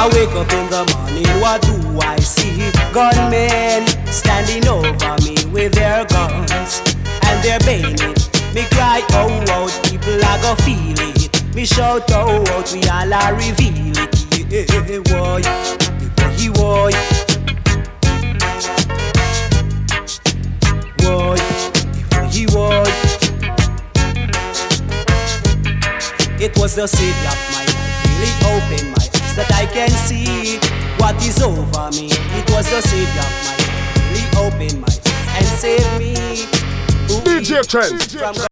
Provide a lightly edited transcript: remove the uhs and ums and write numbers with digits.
I wake up in the morning, what do I see? Gunmen standing over me with their guns and their bayonet. Me cry, oh, out, people I go feel it. Me shout, oh, out, we all are reveal it. Yeah, boy, boy, boy, boy. It was the savior of my life, really opened my eyes that I can see what is over me. It was the savior of my life, really opened my eyes and saved me. DJ Trent.